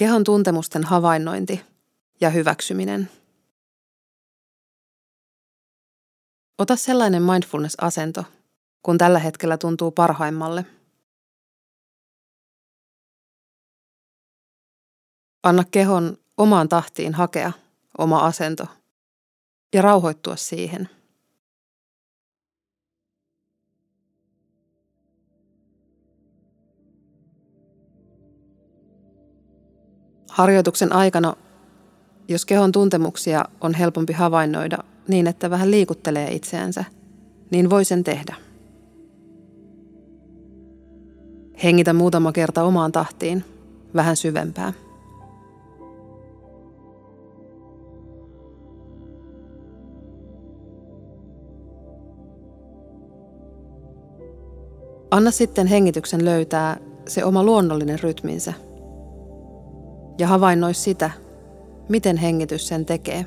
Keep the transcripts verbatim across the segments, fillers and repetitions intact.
Kehon tuntemusten havainnointi ja hyväksyminen. Ota sellainen mindfulness-asento, kun tällä hetkellä tuntuu parhaimmalle. Anna kehon omaan tahtiin hakea oma asento ja rauhoittua siihen. Harjoituksen aikana, jos kehon tuntemuksia on helpompi havainnoida niin, että vähän liikuttelee itseänsä, niin voi sen tehdä. Hengitä muutama kerta omaan tahtiin, vähän syvempää. Anna sitten hengityksen löytää se oma luonnollinen rytminsä ja havainnoi sitä, miten hengitys sen tekee.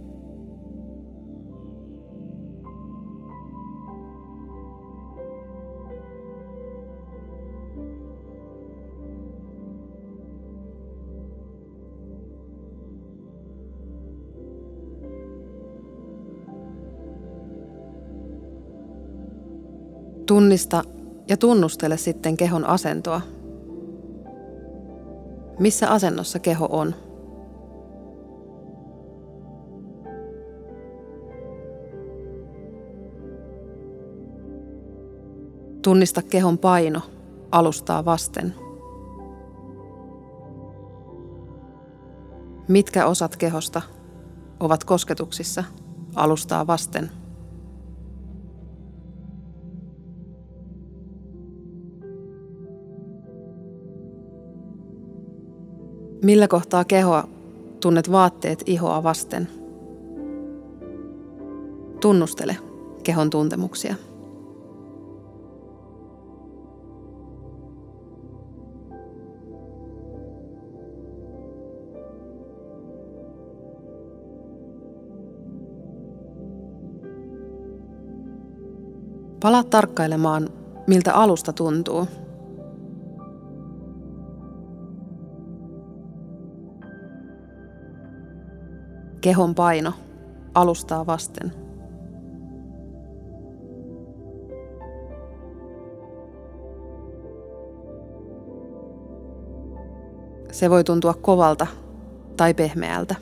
Tunnista ja tunnustele sitten kehon asentoa. Missä asennossa keho on? Tunnista kehon paino alustaa vasten. Mitkä osat kehosta ovat kosketuksissa alustaa vasten? Millä kohtaa kehoa tunnet vaatteet ihoa vasten? Tunnustele kehon tuntemuksia. Palaa tarkkailemaan, miltä alusta tuntuu. Kehon paino alustaa vasten. Se voi tuntua kovalta tai pehmeältä.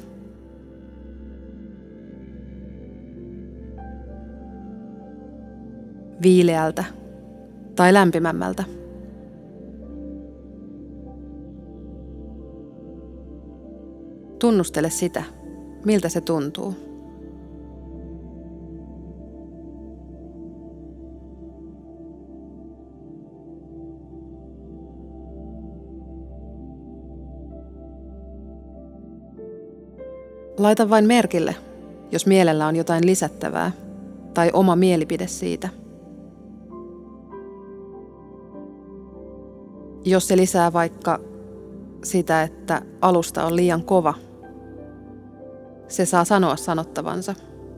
Viileältä tai lämpimämmältä. Tunnustele sitä, miltä se tuntuu. Laita vain merkille, jos mielellä on jotain lisättävää tai oma mielipide siitä. Jos se lisää vaikka sitä, että alusta on liian kova, se saa sanoa sanottavansa.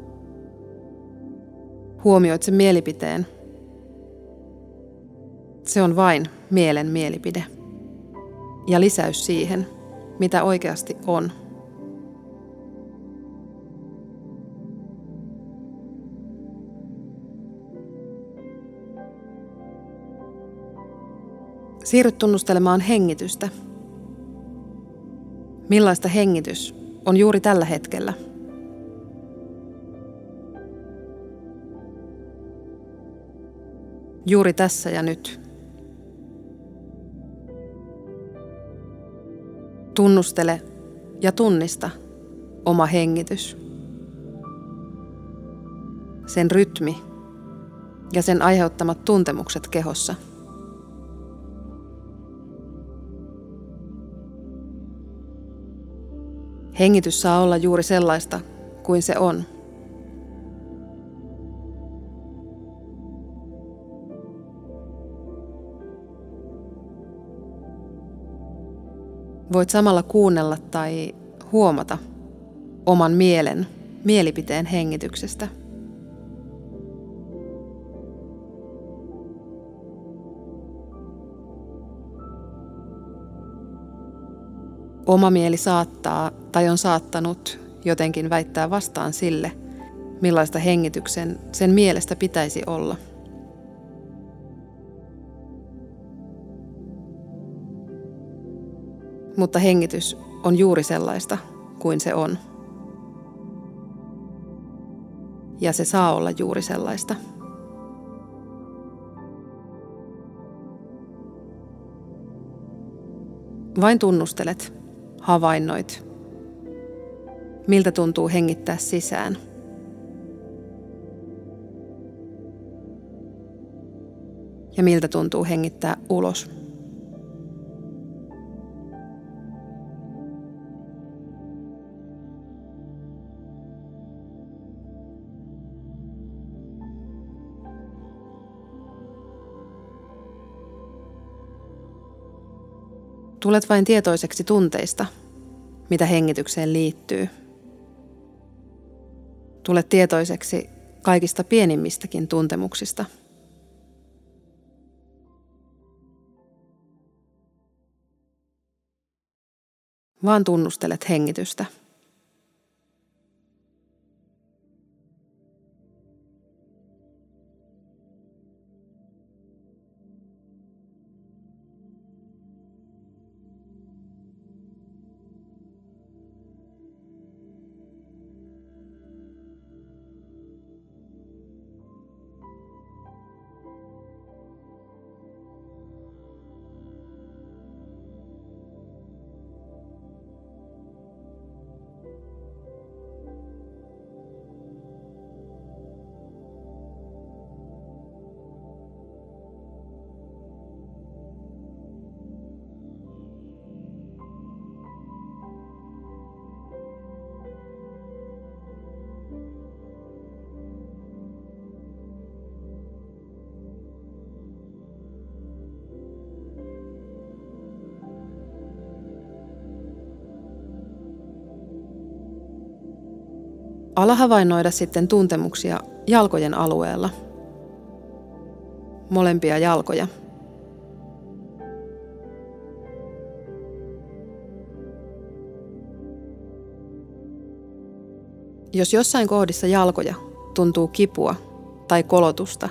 Huomioit sen mielipiteen. Se on vain mielen mielipide ja lisäys siihen, mitä oikeasti on. Siirry tunnustelemaan hengitystä. Millaista hengitys on juuri tällä hetkellä? Juuri tässä ja nyt. Tunnustele ja tunnista oma hengitys. Sen rytmi ja sen aiheuttamat tuntemukset kehossa. Hengitys saa olla juuri sellaista kuin se on. Voit samalla kuunnella tai huomata oman mielen, mielipiteen hengityksestä. Oma mieli saattaa tai on saattanut jotenkin väittää vastaan sille, millaista hengityksen sen mielestä pitäisi olla. Mutta hengitys on juuri sellaista kuin se on. Ja se saa olla juuri sellaista. Vain tunnustelet, havainnoit, miltä tuntuu hengittää sisään. Ja miltä tuntuu hengittää ulos. Tulet vain tietoiseksi tunteista, mitä hengitykseen liittyy. Tulet tietoiseksi kaikista pienimmistäkin tuntemuksista. Vaan tunnustelet hengitystä. Ala havainnoida sitten tuntemuksia jalkojen alueella. Molempia jalkoja. Jos jossain kohdissa jalkoja tuntuu kipua tai kolotusta,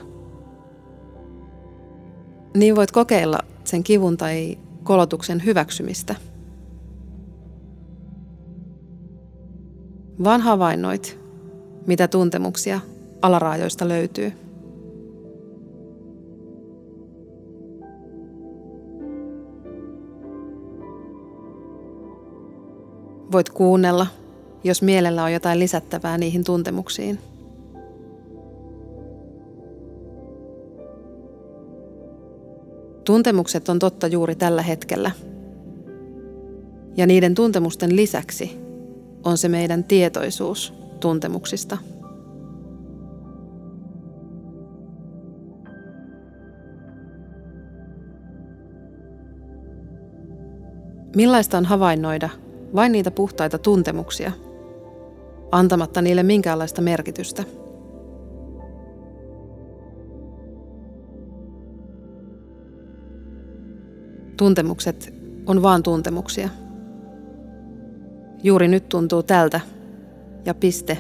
niin voit kokeilla sen kivun tai kolotuksen hyväksymistä. Vaan havainnoit, mitä tuntemuksia alaraajoista löytyy. Voit kuunnella, jos mielellä on jotain lisättävää niihin tuntemuksiin. Tuntemukset on totta juuri tällä hetkellä. Ja niiden tuntemusten lisäksi on se meidän tietoisuus tuntemuksista. Millaista on havainnoida vain niitä puhtaita tuntemuksia, antamatta niille minkäänlaista merkitystä? Tuntemukset on vaan tuntemuksia. Juuri nyt tuntuu tältä ja piste.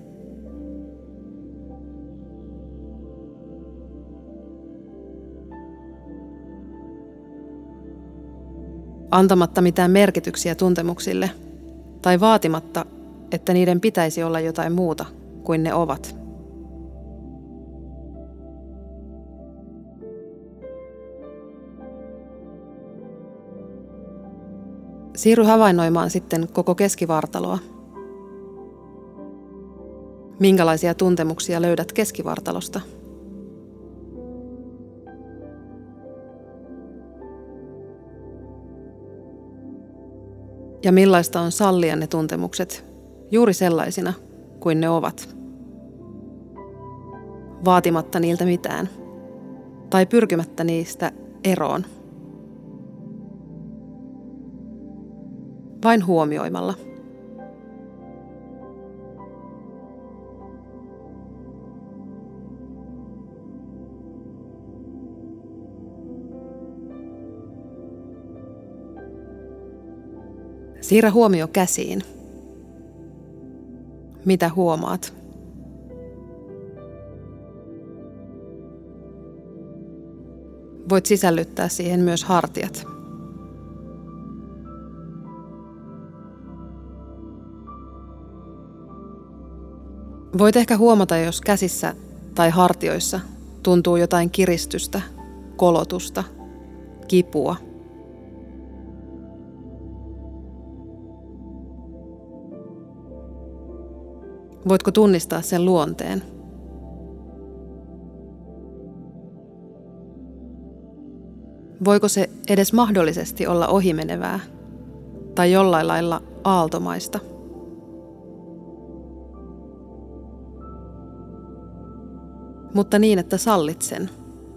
Antamatta mitään merkityksiä tuntemuksille tai vaatimatta, että niiden pitäisi olla jotain muuta kuin ne ovat. Siirry havainnoimaan sitten koko keskivartaloa. Minkälaisia tuntemuksia löydät keskivartalosta? Ja millaista on sallia ne tuntemukset juuri sellaisina kuin ne ovat? Vaatimatta niiltä mitään tai pyrkimättä niistä eroon. Vain huomioimalla. Siirrä huomio käsiin. Mitä huomaat? Voit sisällyttää siihen myös hartiat. Voit ehkä huomata, jos käsissä tai hartioissa tuntuu jotain kiristystä, kolotusta, kipua. Voitko tunnistaa sen luonteen? Voiko se edes mahdollisesti olla ohimenevää tai jollain lailla aaltomaista? Mutta niin, että sallit sen.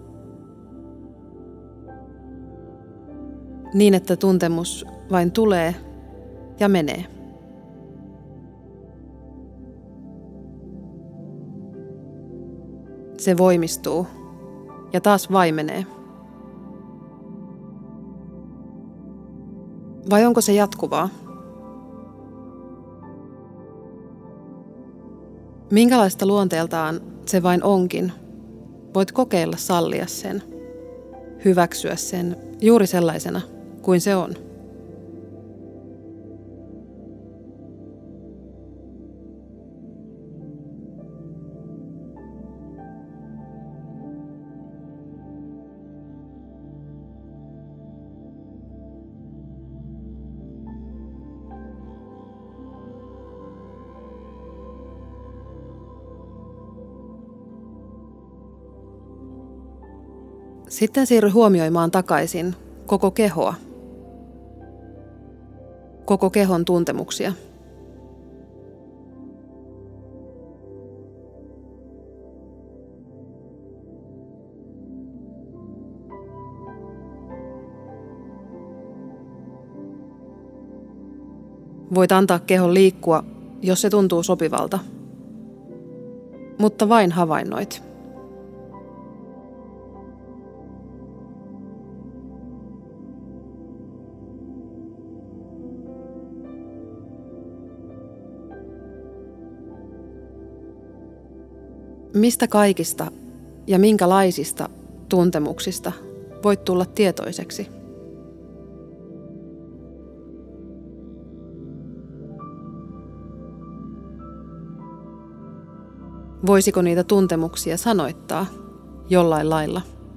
Niin, että tuntemus vain tulee ja menee. Se voimistuu ja taas vaimenee. Vai onko se jatkuvaa? Minkälaista luonteeltaan se vain onkin, voit kokeilla sallia sen, hyväksyä sen juuri sellaisena kuin se on. Sitten siirry huomioimaan takaisin koko kehoa, koko kehon tuntemuksia. Voit antaa kehon liikkua, jos se tuntuu sopivalta, mutta vain havainnoit. Mistä kaikista ja minkälaisista tuntemuksista voit tulla tietoiseksi? Voisiko niitä tuntemuksia sanoittaa jollain lailla?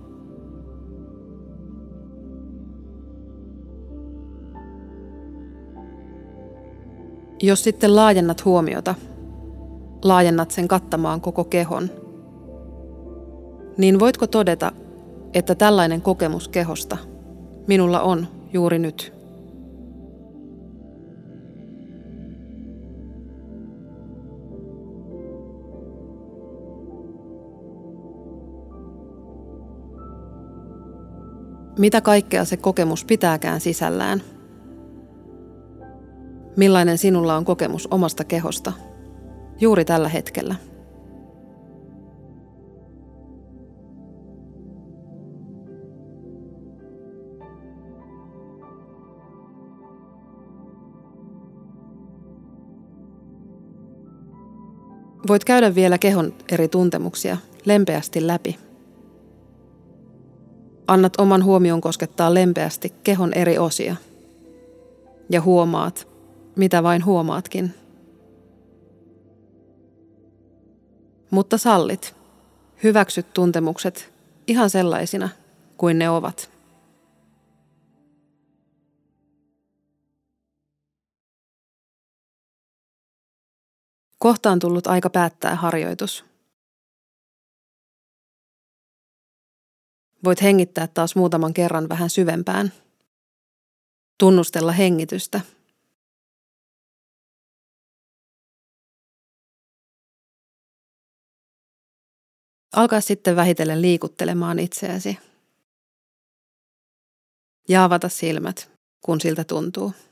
Jos sitten laajennat huomiota, laajennat sen kattamaan koko kehon, niin voitko todeta, että tällainen kokemus kehosta minulla on juuri nyt? Mitä kaikkea se kokemus pitääkään sisällään? Millainen sinulla on kokemus omasta kehosta juuri tällä hetkellä? Voit käydä vielä kehon eri tuntemuksia lempeästi läpi. Annat oman huomion koskettaa lempeästi kehon eri osia ja huomaat, mitä vain huomaatkin. Mutta sallit, hyväksyt tuntemukset ihan sellaisina kuin ne ovat. Kohta on tullut aika päättää harjoitus. Voit hengittää taas muutaman kerran vähän syvempään. Tunnustella hengitystä. Alkaa sitten vähitellen liikuttelemaan itseäsi. Ja avata silmät, kun siltä tuntuu.